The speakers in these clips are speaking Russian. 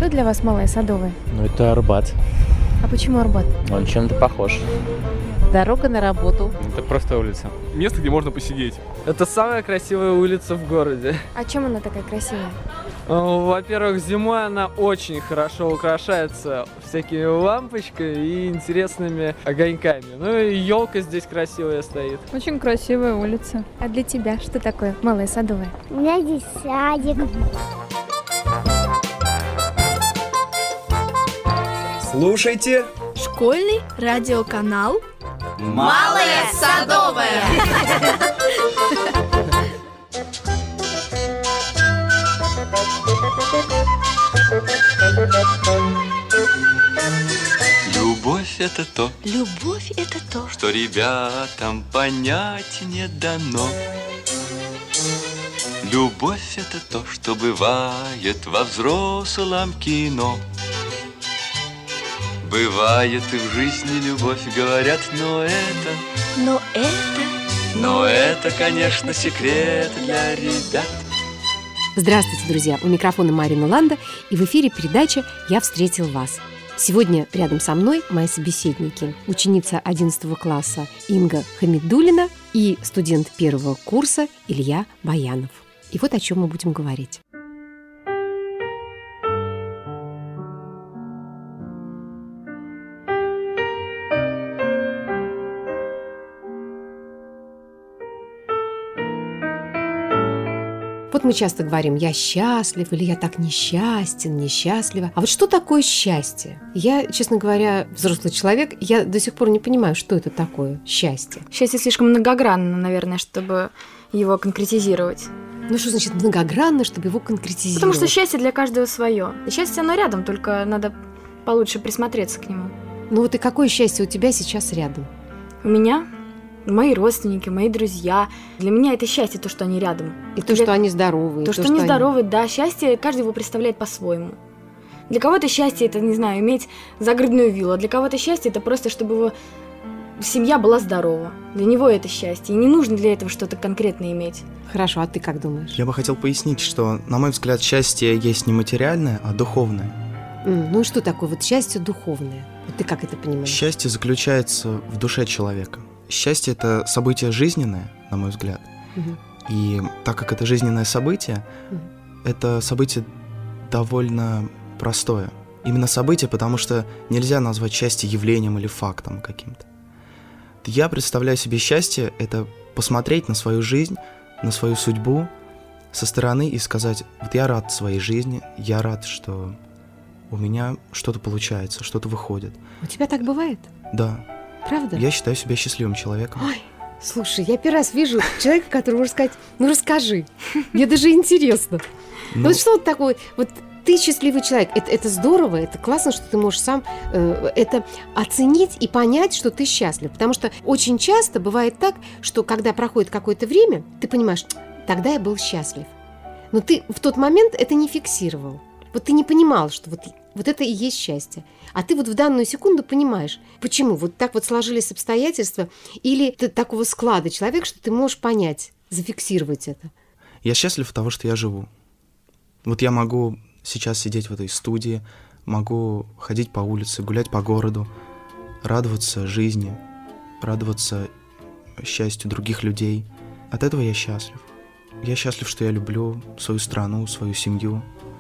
Что для вас Малая Садовая? Ну, это Арбат. А почему Арбат? Он чем-то похож. Дорога на работу. Это просто улица. Место, где можно посидеть. Это самая красивая улица в городе. А чем она такая красивая? Во-первых, зимой она очень хорошо украшается всякими лампочками и интересными огоньками. Ну и елка здесь красивая стоит. Очень красивая улица. А для тебя что такое Малая Садовая? У меня здесь садик. Слушайте школьный радиоканал «Малая Садовая». Любовь — это то, что ребятам понять не дано. Любовь — это то, что бывает во взрослом кино. Бывает и в жизни любовь, говорят, но это, конечно, секрет для ребят. Здравствуйте, друзья! У микрофона Марина Ланда, и в эфире передача «Я встретил вас». Сегодня рядом со мной мои собеседники, ученица 11 класса Инга Хамидуллина и студент первого курса Илья Баянов. И вот о чем мы будем говорить. Вот мы часто говорим «я счастлив» или «я так несчастен, несчастлива». А вот что такое счастье? Я, честно говоря, взрослый человек, я до сих пор не понимаю, что это такое счастье. Счастье слишком многогранно, наверное, чтобы его конкретизировать. Ну что значит многогранно, чтобы его конкретизировать? Потому что счастье для каждого свое. И счастье, оно рядом, только надо получше присмотреться к нему. Ну вот и какое счастье у тебя сейчас рядом? У меня? Мои родственники, мои друзья. Для меня это счастье, то, что они рядом. И то, что они здоровы. То, что они здоровы, да. Счастье каждый его представляет по-своему. Для кого-то счастье – это, не знаю, иметь загородную виллу. А для кого-то счастье – это просто, чтобы его семья была здорова. Для него это счастье. И не нужно для этого что-то конкретное иметь. Хорошо, а ты как думаешь? Я бы хотел пояснить, что, на мой взгляд, счастье есть не материальное, а духовное. Ну и что такое вот счастье духовное? Вот ты как это понимаешь? Счастье заключается в душе человека. Счастье – это событие жизненное, на мой взгляд. И так как это жизненное событие, это событие довольно простое. Именно событие, потому что нельзя назвать счастье явлением или фактом каким-то. Я представляю себе счастье – это посмотреть на свою жизнь, на свою судьбу со стороны и сказать: вот я рад своей жизни, я рад, что у меня что-то получается, что-то выходит. У тебя так бывает? Да. Правда? Я считаю себя счастливым человеком. Ой, слушай, я первый раз вижу человека, который может сказать: ну расскажи, мне даже интересно. Вот что вот такое, вот ты счастливый человек, это здорово, это классно, что ты можешь сам это оценить и понять, что ты счастлив. Потому что очень часто бывает так, что когда проходит какое-то время, ты понимаешь: тогда я был счастлив. Но ты в тот момент это не фиксировал. Вот ты не понимал, что вот это и есть счастье. А ты вот в данную секунду понимаешь, почему вот так вот сложились обстоятельства, или ты такого склада человек, что ты можешь понять, зафиксировать это. Я счастлив от того, что я живу. Вот я могу сейчас сидеть в этой студии, могу ходить по улице, гулять по городу, радоваться жизни, радоваться счастью других людей. От этого я счастлив. Я счастлив, что я люблю свою страну, свою семью,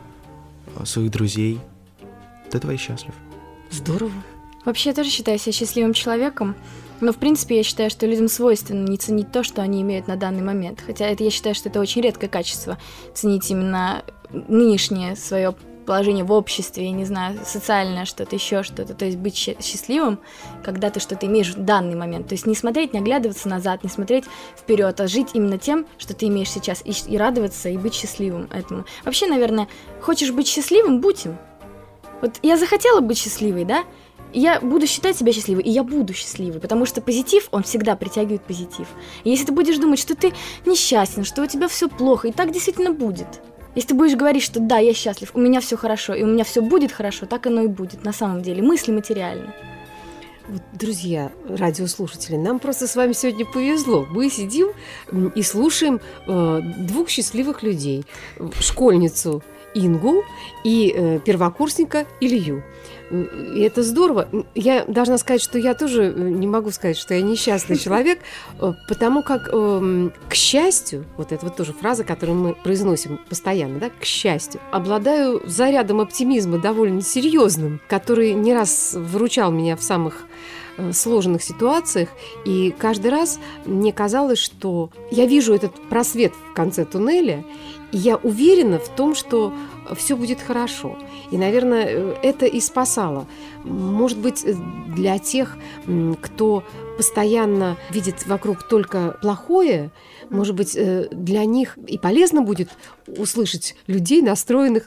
своих друзей. От этого я счастлив. Здорово. Вообще, я тоже считаю себя счастливым человеком, но, в принципе, я считаю, что людям свойственно не ценить то, что они имеют на данный момент. Хотя я считаю, что это очень редкое качество, ценить именно нынешнее свое положение в обществе, я не знаю, социальное что-то, еще что-то. То есть быть счастливым, когда ты что-то имеешь в данный момент. То есть не смотреть, не оглядываться назад, не смотреть вперед, а жить именно тем, что ты имеешь сейчас, и радоваться, и быть счастливым этому. Вообще, наверное, хочешь быть счастливым, будь им. Вот я захотела быть счастливой, да? И я буду считать себя счастливой, и я буду счастливой, потому что позитив, он всегда притягивает позитив. И если ты будешь думать, что ты несчастен, что у тебя все плохо, и так действительно будет. Если ты будешь говорить, что да, я счастлив, у меня все хорошо, и у меня все будет хорошо, так оно и будет на самом деле. Мысли материальны. Вот, друзья, радиослушатели, нам просто с вами сегодня повезло. Мы сидим и слушаем двух счастливых людей. Школьницу Ингу и первокурсника Илью. И это здорово. Я должна сказать, что я тоже не могу сказать, что я несчастный человек, потому как, к счастью, вот это вот тоже фраза, которую мы произносим постоянно, да, к счастью, обладаю зарядом оптимизма довольно серьезным, который не раз выручал меня в самых сложных ситуациях, и каждый раз мне казалось, что я вижу этот просвет в конце туннеля, и я уверена в том, что все будет хорошо. И, наверное, это и спасало. Может быть, для тех, кто постоянно видит вокруг только плохое, может быть, для них и полезно будет услышать людей, настроенных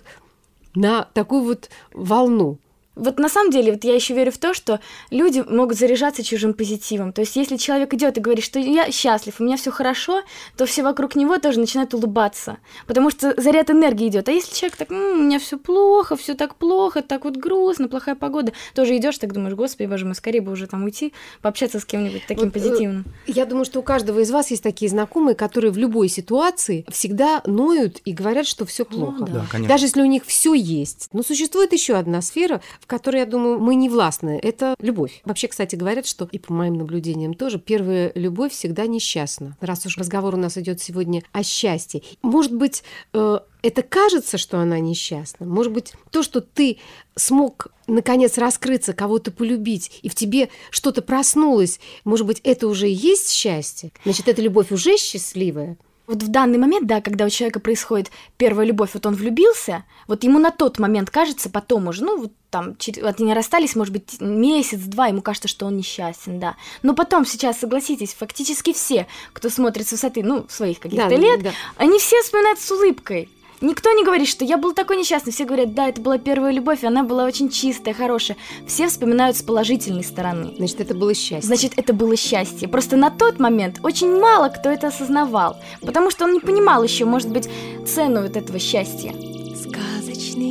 на такую вот волну. Вот на самом деле, вот я еще верю в то, что люди могут заряжаться чужим позитивом. То есть, если человек идет и говорит, что я счастлив, у меня все хорошо, то все вокруг него тоже начинают улыбаться. Потому что заряд энергии идет. А если человек так, у меня все плохо, все так плохо, так вот грустно, плохая погода, тоже идешь, так думаешь, господи, боже мой, скорее бы уже там уйти, пообщаться с кем-нибудь таким позитивным. Я думаю, что у каждого из вас есть такие знакомые, которые в любой ситуации всегда ноют и говорят, что все плохо. Да, конечно. Даже если у них все есть. Но существует еще одна сфера, в которой, я думаю, мы не властны. Это любовь. Вообще, кстати, говорят, что, и по моим наблюдениям тоже, первая любовь всегда несчастна. Раз уж разговор у нас идет сегодня о счастье. Может быть, это кажется, что она несчастна. Может быть, то, что ты смог наконец раскрыться, кого-то полюбить, и в тебе что-то проснулось, может быть, это уже и есть счастье? Значит, эта любовь уже счастливая? Вот в данный момент, да, когда у человека происходит первая любовь, вот он влюбился, вот ему на тот момент кажется, потом уже, вот там, вот они расстались, может быть, месяц-два, ему кажется, что он несчастен, да. Но потом сейчас, согласитесь, фактически все, кто смотрит с высоты, своих каких-то лет, они все вспоминают с улыбкой. Никто не говорит, что я был такой несчастный. Все говорят, да, это была первая любовь, и она была очень чистая, хорошая. Все вспоминают с положительной стороны. Значит, это было счастье. Значит, это было счастье. Просто на тот момент очень мало кто это осознавал. Потому что он не понимал еще, может быть, цену вот этого счастья. Сказочный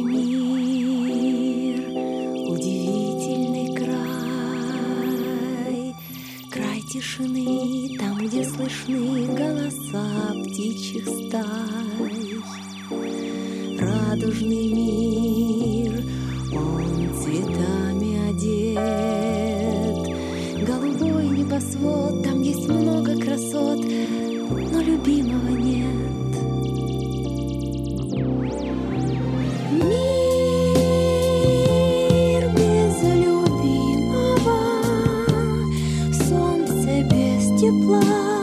мир, удивительный край. Край тишины, там, где слышны голоса птичьих стай. Радужный мир, он цветами одет. Голубой небосвод, там есть много красот, но любимого нет. Мир без любимого, солнце без тепла.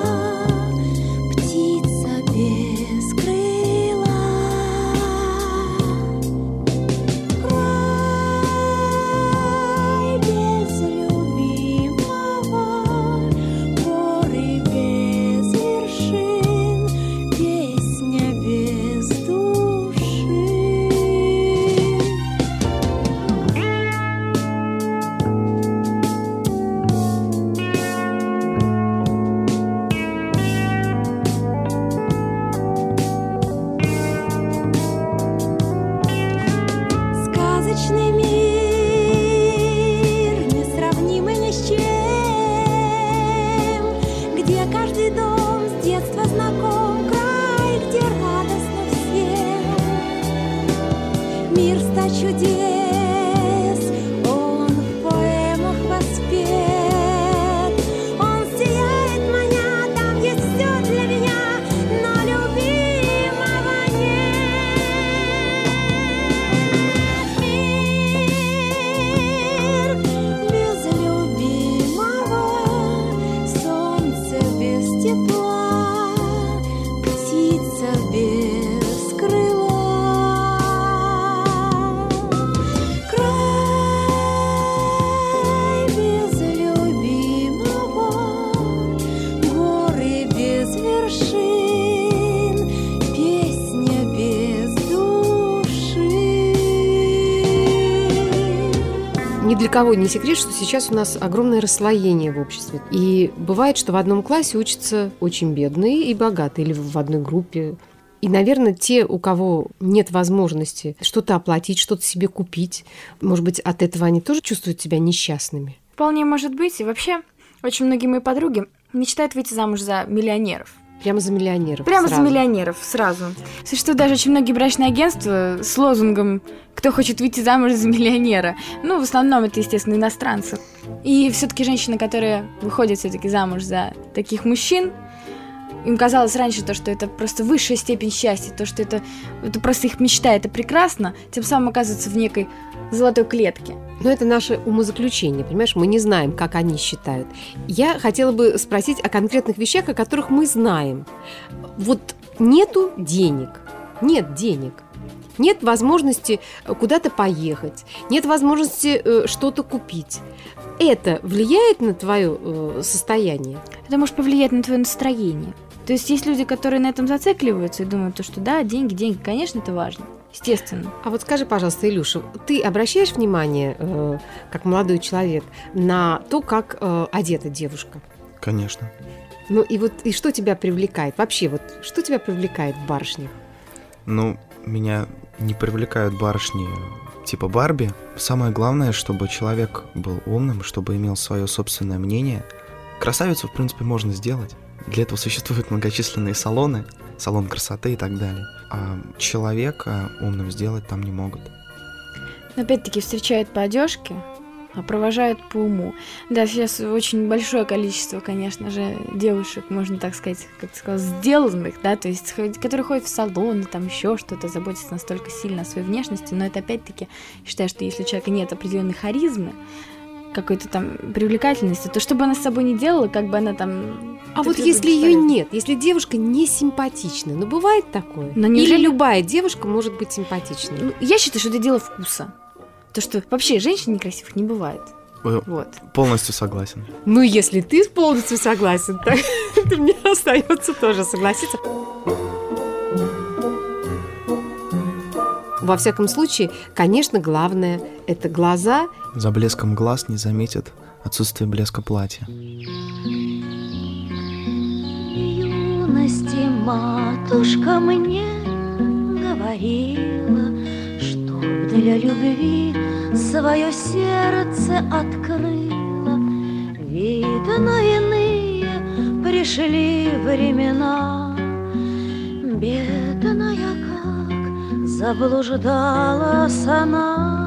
Ни для кого не секрет, что сейчас у нас огромное расслоение в обществе. И бывает, что в одном классе учатся очень бедные и богатые, или в одной группе. И, наверное, те, у кого нет возможности что-то оплатить, что-то себе купить, может быть, от этого они тоже чувствуют себя несчастными. вполне может быть. И вообще, очень многие мои подруги мечтают выйти замуж за миллионеров. Прямо за миллионеров? Прямо сразу. за миллионеров, сразу. Существуют даже очень многие брачные агентства с лозунгом «Кто хочет выйти замуж за миллионера?». Ну, в основном это, естественно, иностранцы. И все-таки женщины, которые выходят все-таки замуж за таких мужчин, им казалось раньше то, что это просто высшая степень счастья, то, что это просто их мечта, это прекрасно, тем самым оказываются в некой золотой клетке. Но это наше умозаключение, понимаешь? Мы не знаем, как они считают. Я хотела бы спросить о конкретных вещах, о которых мы знаем. Вот нету денег, нет денег. Нет возможности куда-то поехать, нет возможности что-то купить. Это влияет на твое состояние? Это может повлиять на твое настроение. То есть есть люди, которые на этом зацикливаются и думают, что да, деньги, конечно, это важно. Естественно. А вот скажи, пожалуйста, Илюша, ты обращаешь внимание, как молодой человек, на то, как одета девушка? Конечно. Ну и что тебя привлекает? Вообще, вот что тебя привлекает в барышнях? Ну, меня не привлекают барышни типа Барби. Самое главное, чтобы человек был умным, чтобы имел свое собственное мнение. Красавицу, в принципе, можно сделать. Для этого существуют многочисленные салоны, салон красоты и так далее. А человека умным сделать там не могут. Опять-таки встречают по одежке, а провожают по уму. Да, сейчас очень большое количество, конечно же, девушек, можно так сказать, как ты сказал, сделанных, да, то есть, которые ходят в салоны, там еще что-то, заботятся настолько сильно о своей внешности, но это опять-таки, считаю, что если у человека нет определенной харизмы, какой-то там привлекательности, то что бы она с собой ни делала, как бы она там... А вот если ее нет, если девушка не симпатична, ну бывает такое? Или любая девушка может быть симпатичной? Ну, я считаю, что это дело вкуса. То, что вообще женщин некрасивых не бывает. Вот. Полностью согласен. Ну, если ты полностью согласен, то мне остается тоже согласиться. Во всяком случае, конечно, главное – это глаза. За блеском глаз не заметят отсутствие блеска платья. Юности матушка мне говорила, чтоб для любви свое сердце открыла. Видно, иные пришли времена, бедная как заблуждалась она.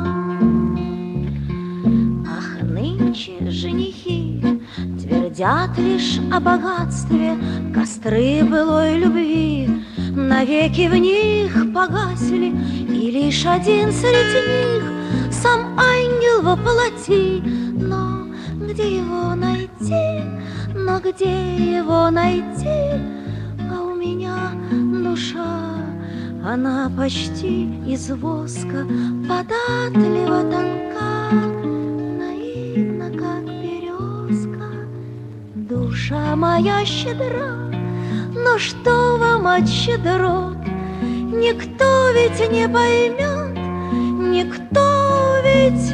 Ах, нынче женихи твердят лишь о богатстве, костры былой любви навеки в них погасли, и лишь один среди них сам ангел воплоти. Но где его найти, но где его найти? А у меня душа, она почти из воска, податлива тонка, наивна, как березка. Душа моя щедра, но что вам от щедрот? Никто ведь не поймет, никто ведь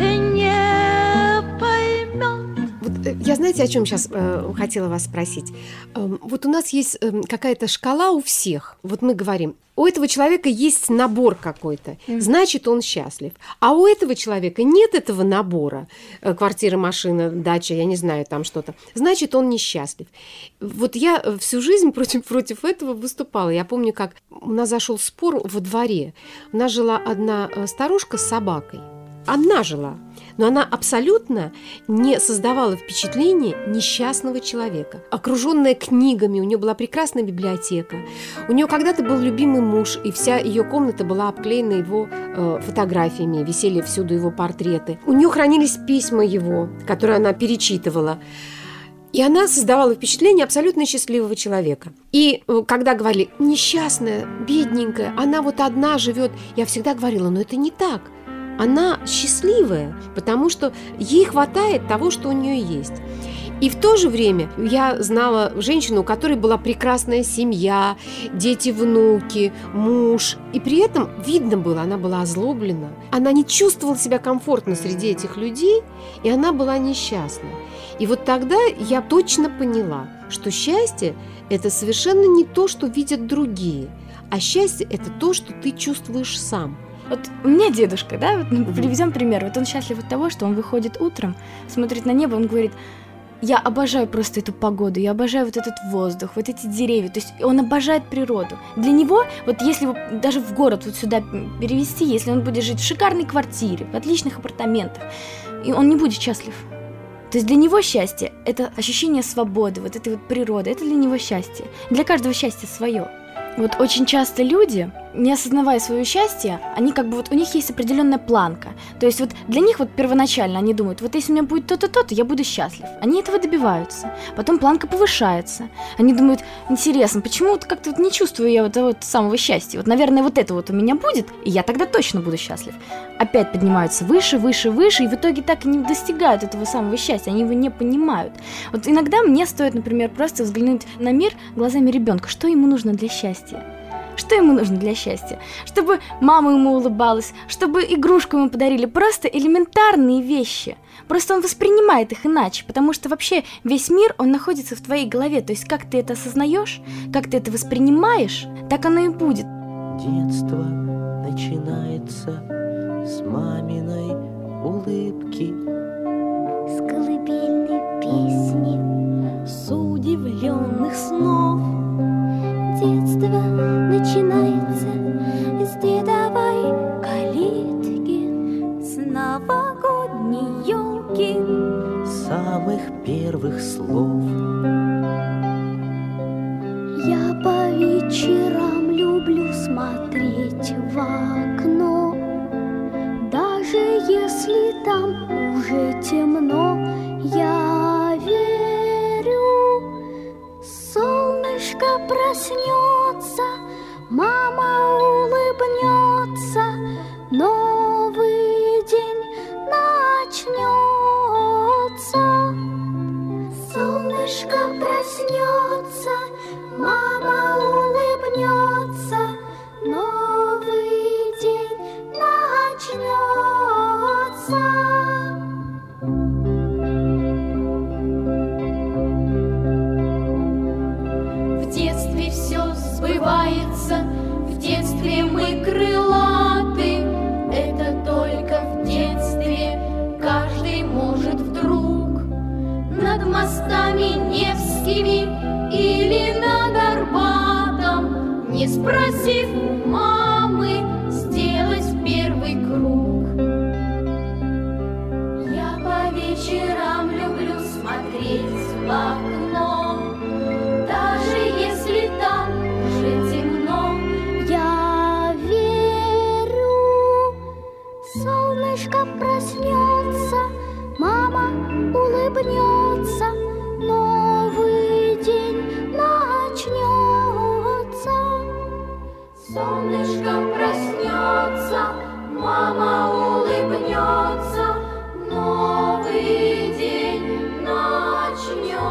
не поймет. Вот я, знаете, о чем сейчас хотела вас спросить? Вот у нас есть какая-то шкала у всех. Вот мы говорим, у этого человека есть набор какой-то, значит, он счастлив. А у этого человека нет этого набора, квартира, машина, дача, я не знаю, там что-то, значит, он несчастлив. Вот я всю жизнь против этого выступала. Я помню, как у нас зашел спор во дворе. У нас жила одна старушка с собакой. Одна жила, но она абсолютно не создавала впечатления несчастного человека. Окруженная книгами, у нее была прекрасная библиотека. У нее когда-то был любимый муж, и вся ее комната была обклеена его фотографиями, висели всюду его портреты. У нее хранились письма его, которые она перечитывала. И она создавала впечатление абсолютно счастливого человека. И когда говорили, несчастная, бедненькая, она вот одна живет, я всегда говорила, но это не так. Она счастливая, потому что ей хватает того, что у нее есть. И в то же время я знала женщину, у которой была прекрасная семья, дети, внуки, муж. И при этом видно было, она была озлоблена. Она не чувствовала себя комфортно среди этих людей, и она была несчастна. И вот тогда я точно поняла, что счастье – это совершенно не то, что видят другие, а счастье – это то, что ты чувствуешь сам. Вот у меня дедушка, да, вот приведем пример. Вот он счастлив от того, что он выходит утром, смотрит на небо, он говорит: я обожаю просто эту погоду, я обожаю вот этот воздух, вот эти деревья. То есть он обожает природу. Для него, вот если его даже в город вот сюда перевести, если он будет жить в шикарной квартире, в отличных апартаментах, и он не будет счастлив. То есть для него счастье – это ощущение свободы, вот этой вот природы, это для него счастье. Для каждого счастье свое. Вот очень часто люди, не осознавая свое счастье, они как бы вот у них есть определенная планка. То есть вот для них вот первоначально они думают: вот если у меня будет то-то, то-то, я буду счастлив. Они этого добиваются. Потом планка повышается. Они думают: интересно, почему вот как-то вот не чувствую я вот этого вот самого счастья? Вот, наверное, вот это вот у меня будет, и я тогда точно буду счастлив. Опять поднимаются выше, выше, выше, и в итоге так и не достигают этого самого счастья, они его не понимают. Вот иногда мне стоит, например, просто взглянуть на мир глазами ребенка. Что ему нужно для счастья? Что ему нужно для счастья? Чтобы мама ему улыбалась, чтобы игрушку ему подарили. Просто элементарные вещи. Просто он воспринимает их иначе, потому что вообще весь мир, он находится в твоей голове. То есть как ты это осознаешь, как ты это воспринимаешь, так оно и будет. Детство начинается с маминой улыбки, с колыбельной песни, с удивленных снов. Детство начинается с дедовой калитки, с новогодней елки, самых первых слов. Я по вечерам люблю смотреть в окно, даже если там уже темно. Я верю, солнышко проснется, мама улыбнется, новый день начнется. Солнышко проснется, мама улыбнется, новый день начнется. Сбывается, в детстве мы крылаты. Это только в детстве каждый может вдруг над мостами Невскими или над Арбатом, не спросив у мамы, сделать первый круг. Я по вечерам люблю смотреть в окно, даже если там уже темно. Я верю, солнышко проснется, мама улыбнется, новый день начнется. Солнышко проснется, мама улыбнется, новый день начнется.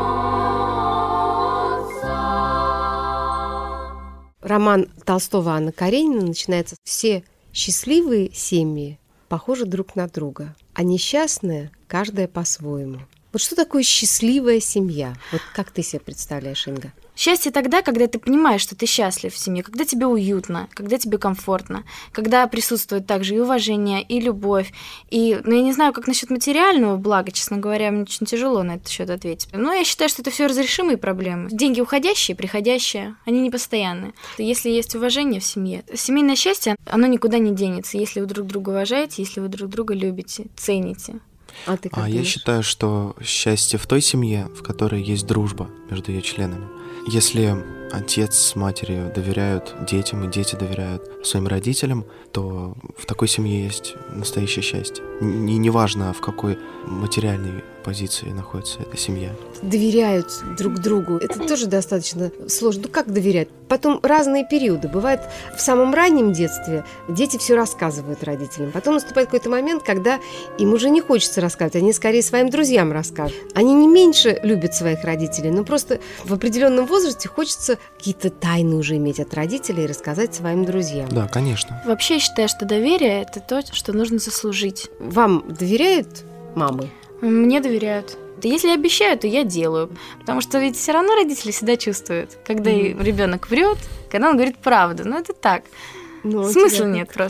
Роман Толстого Анна Каренина начинается: все счастливые семьи похожи друг на друга, а несчастные каждая по-своему. Вот что такое счастливая семья? Вот как ты себе представляешь, Инга? Счастье тогда, когда ты понимаешь, что ты счастлив в семье, когда тебе уютно, когда тебе комфортно, когда присутствует также и уважение, и любовь. И, я не знаю, как насчет материального блага, честно говоря, мне очень тяжело на этот счет ответить. Но я считаю, что это все разрешимые проблемы. Деньги уходящие, приходящие, они не постоянные. Если есть уважение в семье, семейное счастье, оно никуда не денется, если вы друг друга уважаете, если вы друг друга любите, цените. Я считаю, что счастье в той семье, в которой есть дружба между ее членами. Если отец с матерью доверяют детям, и дети доверяют своим родителям, то в такой семье есть настоящее счастье. Неважно, в какой материальной позиции находится эта семья. Доверяют друг другу. Это тоже достаточно сложно. Ну как доверять? Потом разные периоды. Бывает, в самом раннем детстве дети все рассказывают родителям. Потом наступает какой-то момент, когда им уже не хочется рассказывать. Они скорее своим друзьям расскажут. Они не меньше любят своих родителей, но просто в определенном возрасте хочется какие-то тайны уже иметь от родителей и рассказать своим друзьям. Да, конечно. Вообще я считаю, что доверие – это то, что нужно заслужить. Вам доверяют мамы? Мне доверяют. Если я обещаю, то я делаю. Потому что ведь все равно родители всегда чувствуют, когда ребенок врет, когда он говорит правду. Ну, это так. Смысла нет просто.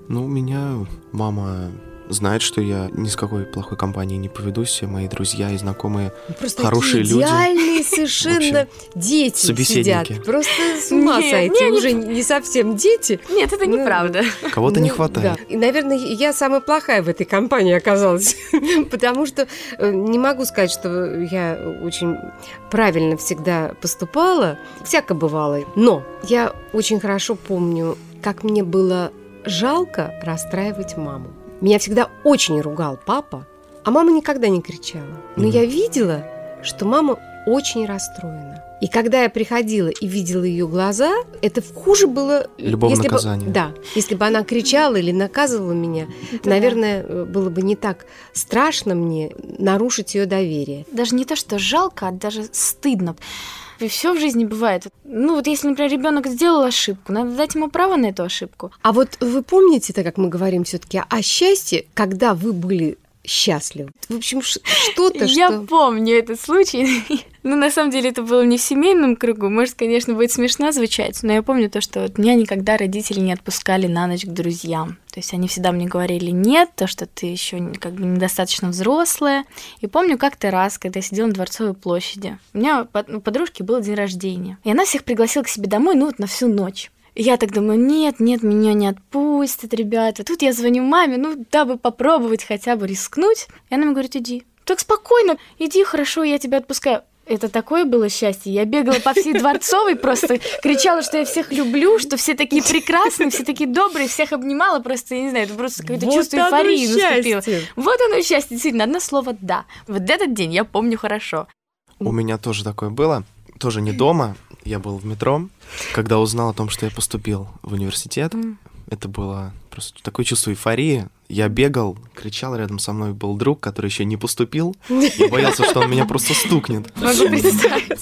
Ну, меня мама знает, что я ни с какой плохой компанией не поведусь. Все мои друзья и знакомые Просто хорошие такие люди. идеальные совершенно дети собеседники. сидят. Просто с ума сойти. Уже не совсем дети. Нет, это неправда. Кого-то не хватает. Да. И, наверное, я самая плохая в этой компании оказалась. Потому что не могу сказать, что я очень правильно всегда поступала. Всяко бывало. Но я очень хорошо помню, как мне было жалко расстраивать маму. Меня всегда очень ругал папа, а мама никогда не кричала. Но я видела, что мама очень расстроена. И когда я приходила и видела ее глаза, это хуже было... Любого наказания. Да. Если бы она кричала или наказывала меня, наверное, было бы не так страшно мне нарушить ее доверие. Даже не то, что жалко, а даже стыдно. И все в жизни бывает. Ну вот если, например, ребенок сделал ошибку, надо дать ему право на эту ошибку. А вот вы помните, так как мы говорим все-таки о счастье, когда вы были счастливы? В общем, что-то, что... Я помню этот случай. Ну, на самом деле, это было не в семейном кругу. Может, конечно, будет смешно звучать, но я помню то, что вот меня никогда родители не отпускали на ночь к друзьям. То есть они всегда мне говорили нет, то, что ты еще как бы недостаточно взрослая. И помню как-то раз, когда я сидела на Дворцовой площади, у меня у подружки был день рождения, и она всех пригласила к себе домой, ну вот на всю ночь. И я так думаю, нет, меня не отпустят, ребята. Тут я звоню маме, ну, дабы попробовать хотя бы рискнуть. И она мне говорит, иди. Так спокойно, иди, хорошо, я тебя отпускаю. Это такое было счастье. Я бегала по всей Дворцовой, просто кричала, что я всех люблю, что все такие прекрасные, все такие добрые, всех обнимала. Просто, я не знаю, это просто какое-то чувство эйфории наступило. Вот оно счастье, действительно, одно слово «да». Вот этот день я помню хорошо. У меня тоже такое было. Тоже не дома. Я был в метро, когда узнал о том, что я поступил в университет. Это было просто такое чувство эйфории. Я бегал, кричал, рядом со мной был друг, который еще не поступил. Я боялся, что он меня просто стукнет. Могу представить.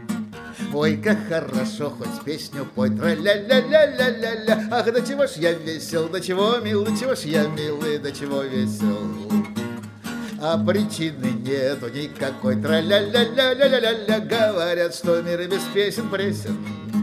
Ой, как хорошо, хоть песню пой, тра-ля-ля-ля-ля-ля-ля. Ах, до чего ж я весел, до чего мил, до чего ж я милый, до чего весел. А причины нету никакой, тра-ля-ля-ля-ля-ля-ля. Говорят, что мир без песен пресен.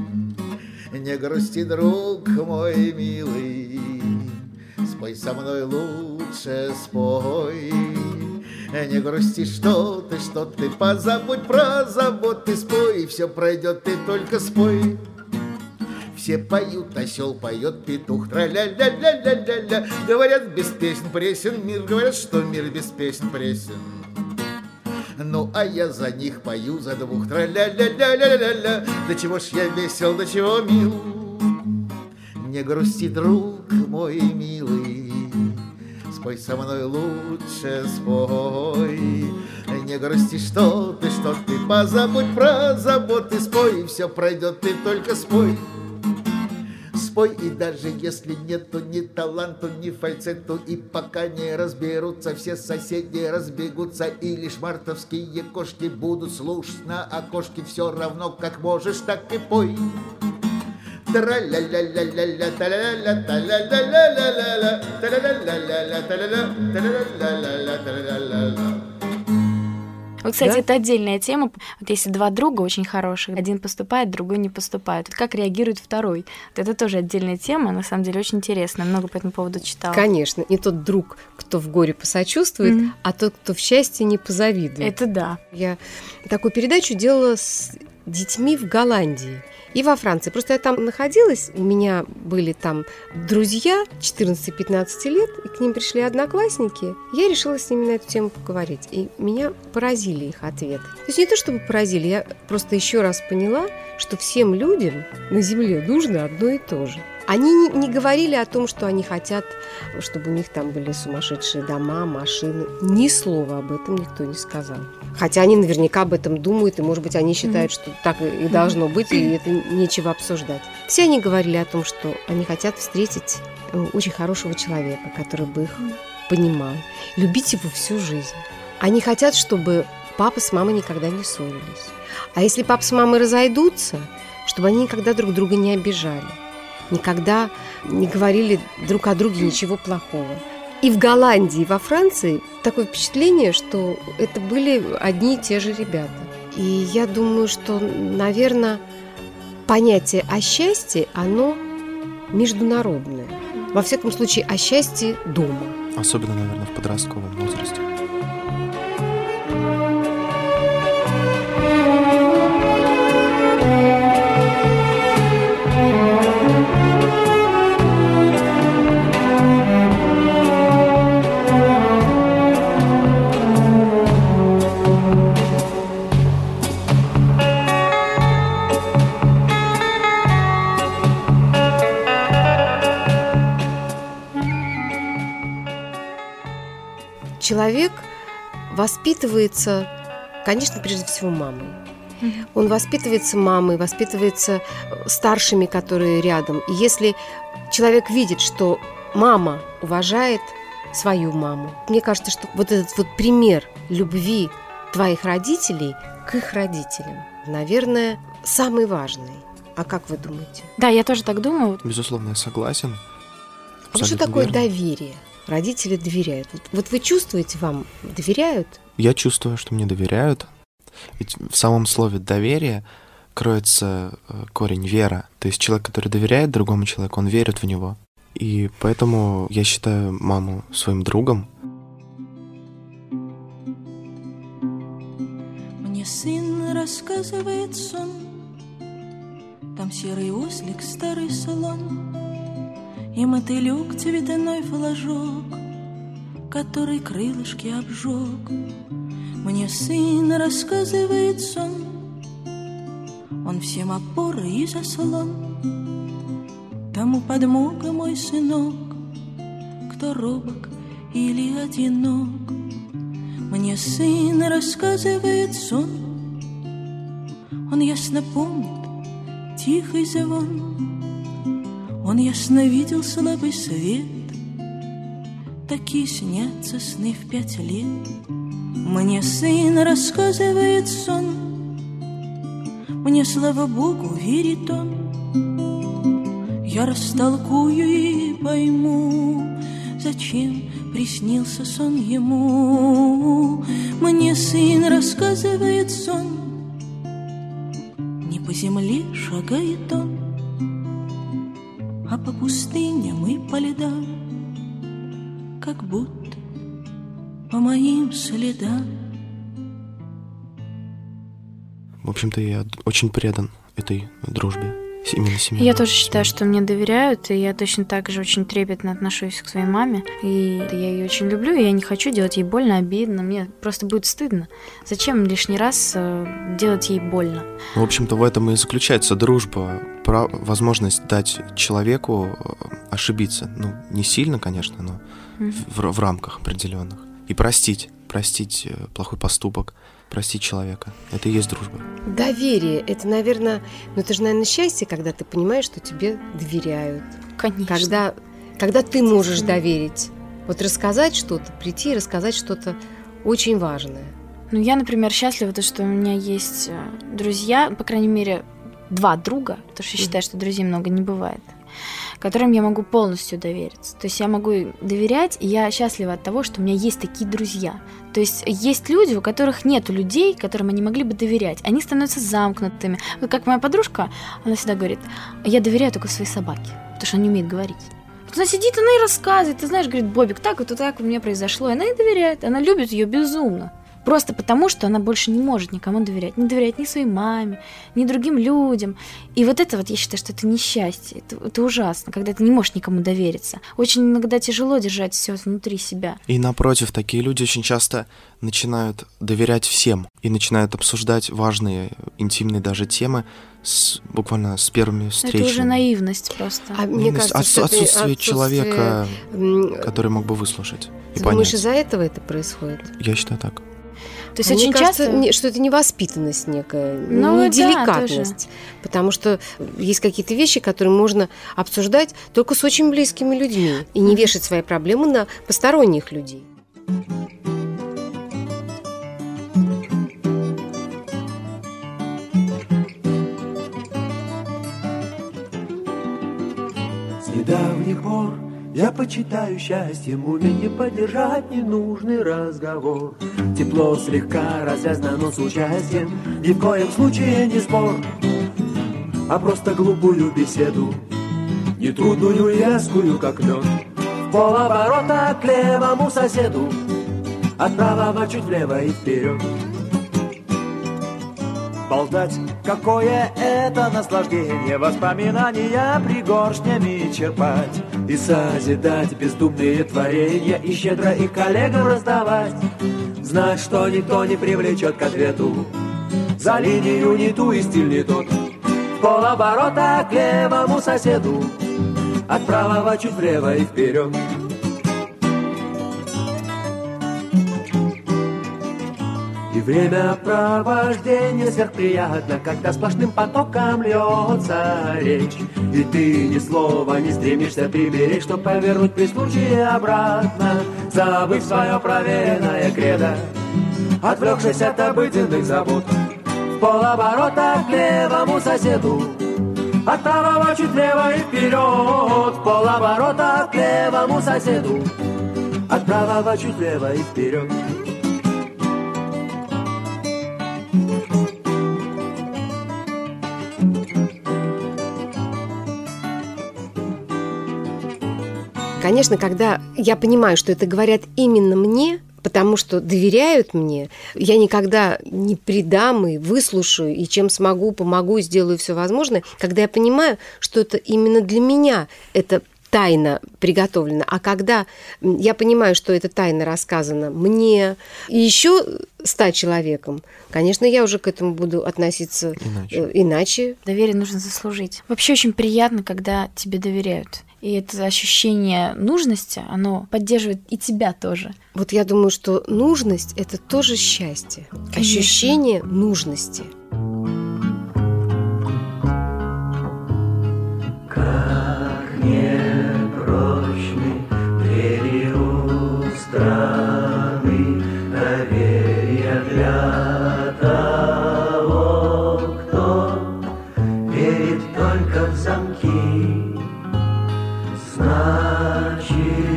Не грусти, друг мой милый, спой со мной лучше, спой. Не грусти, что ты, позабудь про заботы, спой, и все пройдет, ты только спой. Все поют, осел поет, петух, тра-ля-ля-ля-ля-ля-ля. Говорят, без песен пресен мир, говорят, что мир без песен пресен. Ну, а я за них пою, за двух, тра-ля-ля-ля-ля-ля-ля. До чего ж я весел, до чего мил. Не грусти, друг мой милый, спой со мной лучше, спой. Не грусти, что ты, позабудь про заботы, спой, и все пройдет, ты только спой. Спой, и даже если нету ни таланту, ни фальцету, и пока не разберутся, все соседи разбегутся, и лишь мартовские кошки будут слушать на окошке, все равно как можешь, так и пой. Тра-ля-ля-ля-ля-ля, та-ля-ля, та-ля-ля-ля-ля-ля, та-ля-ля-ля-ля, та-ля-ля, та-ля-ля-ля-ля, та-ля-ля-ля-ля. Вот, кстати, это отдельная тема. Вот если два друга очень хороших, один поступает, другой не поступает. Вот как реагирует второй? Вот это тоже отдельная тема, на самом деле очень интересно. Много по этому поводу читала. Конечно, не тот друг, кто в горе посочувствует, а тот, кто в счастье не позавидует. Это да. Я такую передачу делала с детьми в Голландии и во Франции. Просто я там находилась, у меня были там друзья 14-15 лет, и к ним пришли одноклассники. Я решила с ними на эту тему поговорить, и меня поразили их ответы. То есть не то чтобы поразили, я просто еще раз поняла, что всем людям на Земле нужно одно и то же. Они не говорили о том, что они хотят, чтобы у них там были сумасшедшие дома, машины. Ни слова об этом никто не сказал. Хотя они наверняка об этом думают, и, может быть, они считают, что так и должно быть, и это нечего обсуждать. Все они говорили о том, что они хотят встретить очень хорошего человека, который бы их понимал, любить его всю жизнь. Они хотят, чтобы папа с мамой никогда не ссорились. А если папа с мамой разойдутся, чтобы они никогда друг друга не обижали. Никогда не говорили друг о друге ничего плохого. И в Голландии, и во Франции такое впечатление, что это были одни и те же ребята. И я думаю, что, наверное, понятие о счастье, оно международное. во всяком случае, о счастье дома. Особенно, наверное, в подростковом возрасте. Человек воспитывается, конечно, прежде всего мамой. Он воспитывается мамой, воспитывается старшими, которые рядом. И если человек видит, что мама уважает свою маму, мне кажется, что вот этот вот пример любви твоих родителей к их родителям, наверное, самый важный. А как вы думаете? Да, я тоже так думаю. Безусловно, я согласен. А что такое доверие? Родители доверяют. Вот вы чувствуете, вам доверяют? Я чувствую, что мне доверяют. Ведь в самом слове «доверие» кроется корень «вера». То есть человек, который доверяет другому человеку, он верит в него. И поэтому я считаю маму своим другом. Мне сын рассказывает сон. Там серый ослик, старый салон, и мотылёк цветной флажок, который крылышки обжег. Мне сын рассказывает сон, он всем опора и заслон. Тому подмога мой сынок, кто робок или одинок. Мне сын рассказывает сон, он ясно помнит тихий звон. Он ясно видел слабый свет, такие снятся сны в 5 лет. Мне сын рассказывает сон, мне, слава Богу, верит он. Я растолкую и пойму, зачем приснился сон ему. Мне сын рассказывает сон, не по земле шагает он, а по пустыням и по льдам, как будто по моим следам. В общем-то, я очень предан этой дружбе, именно семье. Я тоже считаю, что мне доверяют, и я точно так же очень трепетно отношусь к своей маме. И я ее очень люблю, и я не хочу делать ей больно, обидно. Мне просто будет стыдно. Зачем лишний раз делать ей больно? В общем-то, в этом и заключается дружба. Возможность дать человеку ошибиться. Ну, не сильно, конечно, но в рамках определенных. И простить плохой поступок, простить человека. Это и есть дружба. Доверие – это, наверное, счастье, когда ты понимаешь, что тебе доверяют. Конечно. Когда ты можешь доверить. Вот рассказать что-то, прийти и рассказать что-то очень важное. Ну, я, например, счастлива, что у меня есть друзья, по крайней мере, 2 друга, потому что я считаю, что друзей много не бывает, которым я могу полностью довериться. То есть я могу доверять, и я счастлива от того, что у меня есть такие друзья. То есть есть люди, у которых нету людей, которым они могли бы доверять. Они становятся замкнутыми. Вот как моя подружка, она всегда говорит, я доверяю только своей собаке, потому что она не умеет говорить. Вот она сидит, она и рассказывает, ты знаешь, говорит, Бобик, так у меня произошло, и она ей доверяет, она любит ее безумно. Просто потому, что она больше не может никому доверять. Не доверяет ни своей маме, ни другим людям. И вот это вот, я считаю, что это несчастье. Это ужасно, когда ты не можешь никому довериться. Очень иногда тяжело держать все внутри себя. И напротив, такие люди очень часто начинают доверять всем. И начинают обсуждать важные, интимные даже темы буквально с первыми встречами. Это уже наивность просто. А мне кажется, что отсутствие человека, который мог бы выслушать и понять. Думаешь, из-за этого это происходит? Я считаю так. То есть очень кажется, что это невоспитанность некая, неделикатность. Да, потому что есть какие-то вещи, которые можно обсуждать только с очень близкими людьми и не вешать свои проблемы на посторонних людей. С недавних пор я почитаю счастьем умение поддержать ненужный разговор. Тепло слегка развязано, но с участием, ни в коем случае не спор, а просто глупую беседу. нетрудную и вязкую, как лед. В полоборота к левому соседу, от правого чуть влево и вперед. Болтать, какое это наслаждение, воспоминания пригоршнями черпать и созидать бездумные творения, и щедро их коллегам раздавать. Знать, что никто не привлечет к ответу за линию не ту и стиль не тот. В полоборота к левому соседу, от правого чуть влево и вперед. И время провождения сверхприятно, когда сплошным потоком льется речь, и ты ни слова не стремишься приберечь, чтоб повернуть при случае обратно, забыв свое проверенное кредо, отвлекшись от обыденных забот. В полоборота к левому соседу, от правого чуть влево и вперед. В полоборота к левому соседу, от правого чуть влево и вперед. Конечно, когда я понимаю, что это говорят именно мне, потому что доверяют мне, я никогда не предам и выслушаю, и чем смогу, помогу, и сделаю все возможное, когда я понимаю, что это именно для меня, это тайна приготовлена, а когда я понимаю, что эта тайна рассказана мне и еще 100 человекам, конечно, я уже к этому буду относиться иначе. Доверие нужно заслужить. Вообще очень приятно, когда тебе доверяют. И это ощущение нужности, оно поддерживает и тебя тоже. Вот я думаю, что нужность – это тоже счастье. Конечно. Ощущение нужности. Как непрочны двери у страны, доверие для того, кто верит только в замки. Значит,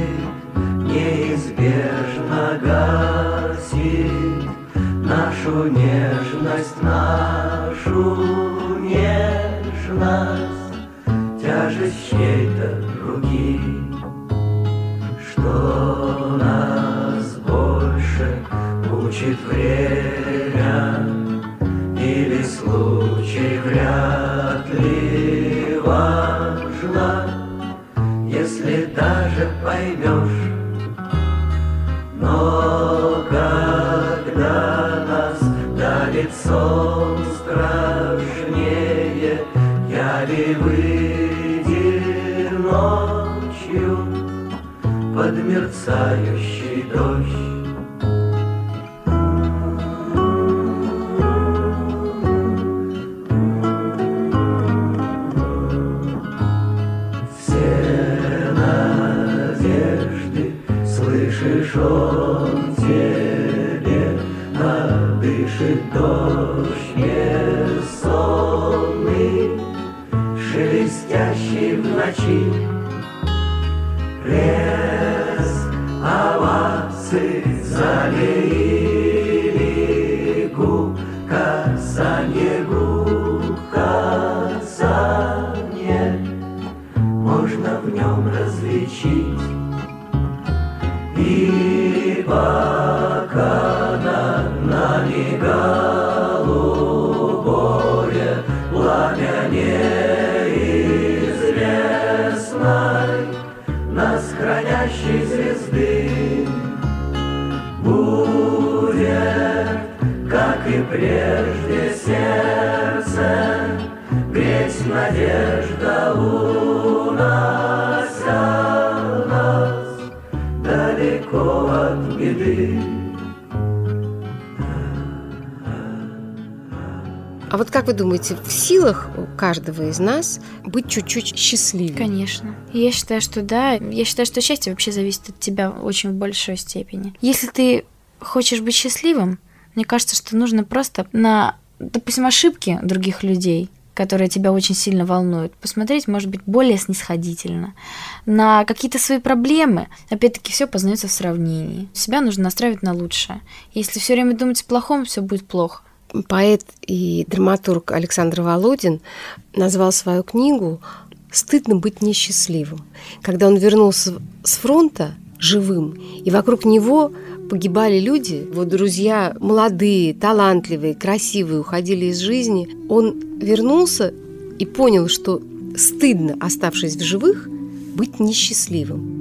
неизбежно гасит нашу нежность, тяжесть чьей-то руки. Что нас больше учит время или случай, вряд ли важно, если даже поймешь. Но когда нас давит сон страшнее, яви выйди ночью под мерцающий дождь. Слышишь, он тебе надышит дождь бессонный, шелестящий в ночи. Плеск оваций залили губ, касанье губ, касанье можно в нем различить. И пока над нами голубое пламя неизвестной нас хранящей звезды, будет, как и прежде, сердце греть надежда, унося нас далеко от беды. А вот как вы думаете, в силах у каждого из нас быть чуть-чуть счастливее? Конечно. Я считаю, что да. Я считаю, что счастье вообще зависит от тебя очень в большой степени. Если ты хочешь быть счастливым, мне кажется, что нужно просто на, допустим, ошибки других людей, которые тебя очень сильно волнуют, посмотреть, может быть, более снисходительно. На какие-то свои проблемы, опять-таки, все познается в сравнении. Себя нужно настраивать на лучшее. Если все время думать о плохом, все будет плохо. Поэт и драматург Александр Володин назвал свою книгу стыдно быть несчастливым. Когда он вернулся с фронта живым, и вокруг него погибали люди, его друзья молодые, талантливые, красивые уходили из жизни, он вернулся и понял, что стыдно, оставшись в живых, быть несчастливым.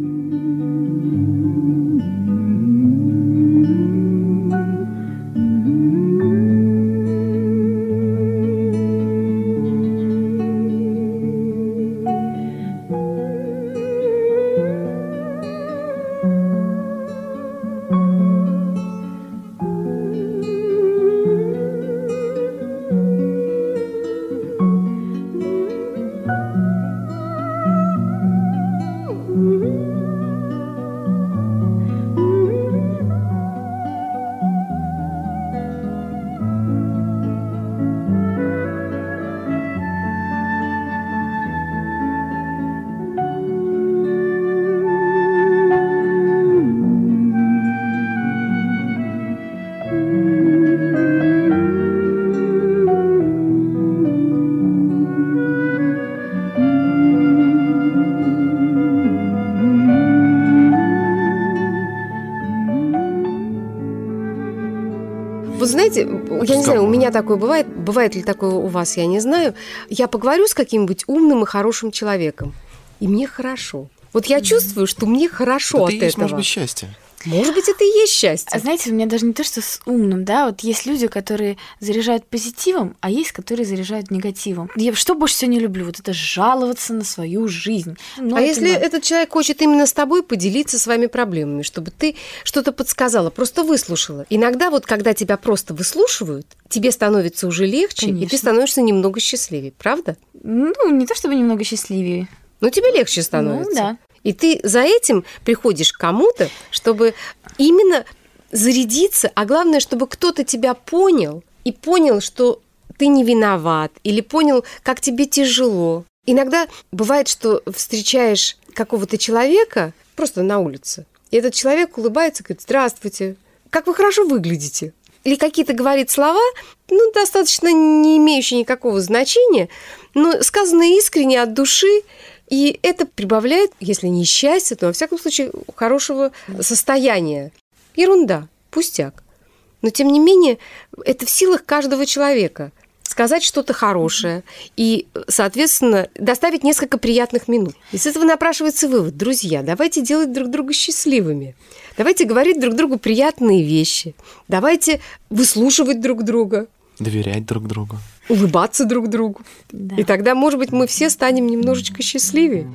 Вот знаете, я не знаю, у меня такое бывает, бывает ли такое у вас, я не знаю. Я поговорю с каким-нибудь умным и хорошим человеком, и мне хорошо. Вот я чувствую, что мне хорошо от этого. Это и есть, может быть, счастье. Может быть, это и есть счастье. А знаете, у меня даже не то, что с умным, да, вот есть люди, которые заряжают позитивом, а есть, которые заряжают негативом. Я что больше всего не люблю? Вот это жаловаться на свою жизнь. А если этот человек хочет именно с тобой поделиться своими проблемами, чтобы ты что-то подсказала, просто выслушала. Иногда вот, когда тебя просто выслушивают, тебе становится уже легче, конечно, и ты становишься немного счастливее, правда? Ну, не то чтобы немного счастливее. Но тебе легче становится. Ну, да. И ты за этим приходишь к кому-то, чтобы именно зарядиться, а главное, чтобы кто-то тебя понял и понял, что ты не виноват, или понял, как тебе тяжело. Иногда бывает, что встречаешь какого-то человека просто на улице, и этот человек улыбается и говорит: «Здравствуйте, как вы хорошо выглядите». Или какие-то говорит слова, ну, достаточно не имеющие никакого значения, но сказанные искренне от души. И это прибавляет, если не счастья, то, во всяком случае, хорошего состояния. Ерунда, пустяк. Но, тем не менее, это в силах каждого человека сказать что-то хорошее и, соответственно, доставить несколько приятных минут. И с этого напрашивается вывод. Друзья, давайте делать друг друга счастливыми. Давайте говорить друг другу приятные вещи. Давайте выслушивать друг друга. Доверять друг другу. Улыбаться друг другу. Да. И тогда, может быть, мы все станем немножечко счастливее.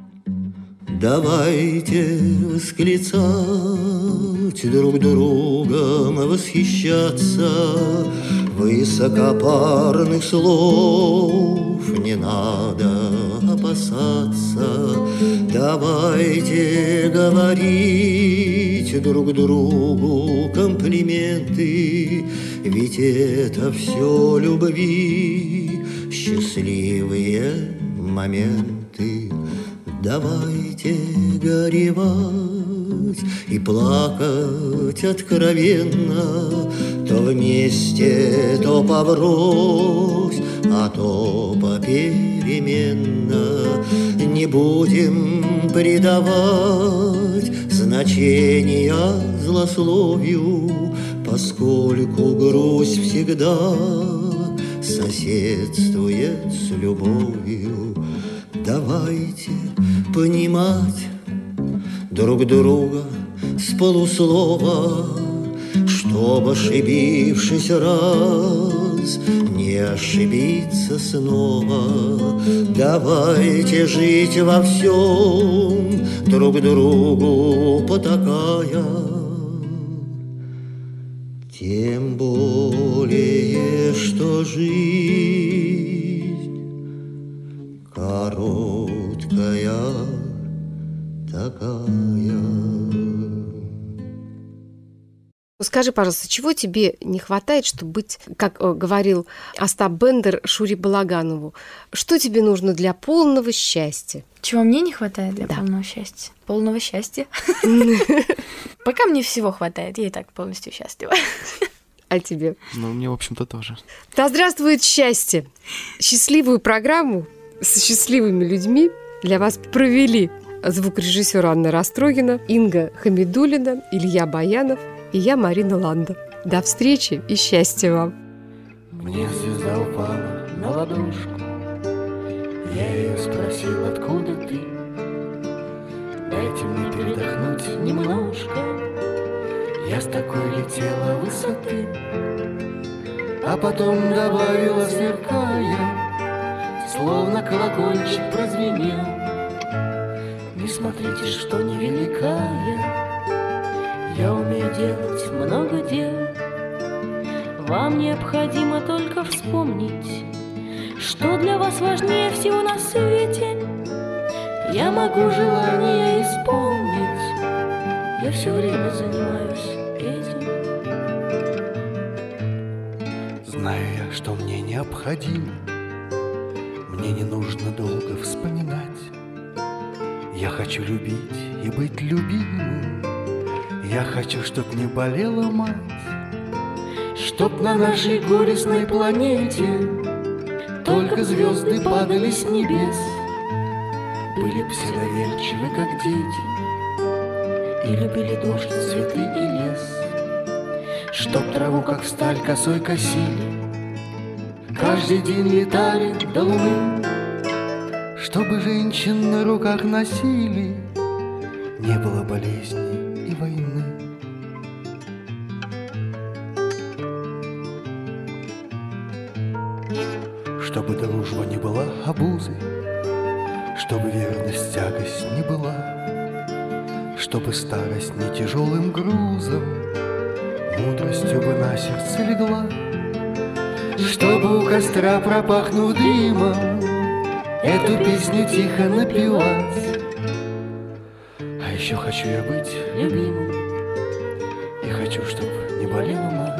Давайте восклицать друг другом, восхищаться. Высокопарных слов не надо опасаться. Давайте говорить друг другу комплименты, ведь это все любви, счастливые моменты. Давайте горевать и плакать откровенно, то вместе, то поврось, а то попеременно. Не будем придавать значения злословию, поскольку грусть всегда соседствует с любовью. Давайте понимать друг друга с полуслова, чтобы, ошибившись раз, не ошибиться снова. Давайте жить во всем, друг другу потакая, тем более, что жизнь короткая такая. Скажи, пожалуйста, чего тебе не хватает, чтобы быть, как говорил Остап Бендер Шуре Балаганову, что тебе нужно для полного счастья? Чего мне не хватает для полного счастья? Полного счастья? Пока мне всего хватает, я и так полностью счастлива. А тебе? Ну, мне, в общем-то, тоже. Да здравствует счастье! Счастливую программу с счастливыми людьми для вас провели звукорежиссер Анна Растрогина, Инга Хамидуллина, Илья Баянов и я, Марина Ланда. До встречи и счастья вам! Мне звезда упала на ладошку, я ее спросил, откуда ты? Дайте мне передохнуть немножко, я с такой летела высоты. А потом добавила, сверкая, словно колокольчик прозвенел: не смотрите, что невеликая, я умею делать много дел. Вам необходимо только вспомнить, что для вас важнее всего на свете. Я могу желание исполнить, я все время занимаюсь этим. Знаю я, что мне необходимо, мне не нужно долго вспоминать. Я хочу любить и быть любимым, я хочу, чтоб не болела мать, чтоб на нашей горестной планете только звезды падали с небес, были б все доверчивы, как дети, и любили дождь, цветы и лес. Чтоб траву, как в сталь, косой косили, каждый день летали до луны, чтобы женщин на руках носили, не было болезни и войны. Чтобы дружба не была обузой, чтобы верность тягость не была, чтобы старость не тяжелым грузом, мудростью бы на сердце легла, чтобы у костра, пропахнув дымом, эту песню тихо напевать. А еще хочу я быть любимым, и хочу, чтоб не болела мать.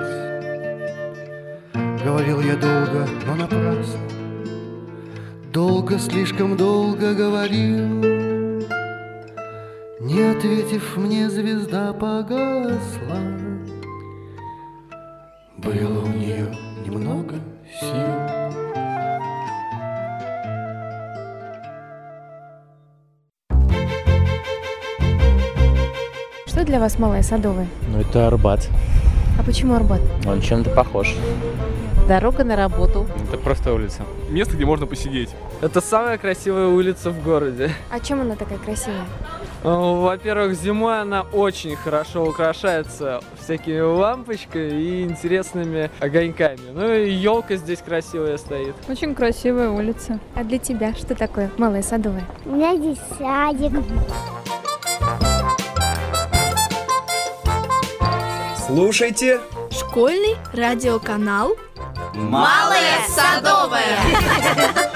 Говорил я долго, но напрасно, долго, слишком долго говорил. Не ответив мне, звезда погасла. Было у нее немного сил. Что для вас Малая Садовая? Ну, это Арбат. А почему Арбат? Он чем-то похож. Дорога на работу. Это просто улица. Место, где можно посидеть. Это самая красивая улица в городе. А чем она такая красивая? Во-первых, зимой она очень хорошо украшается всякими лампочками и интересными огоньками. Ну и елка здесь красивая стоит. Очень красивая улица. А для тебя что такое Малая Садовая? У меня здесь садик. Слушайте школьный радиоканал Малая Садовая.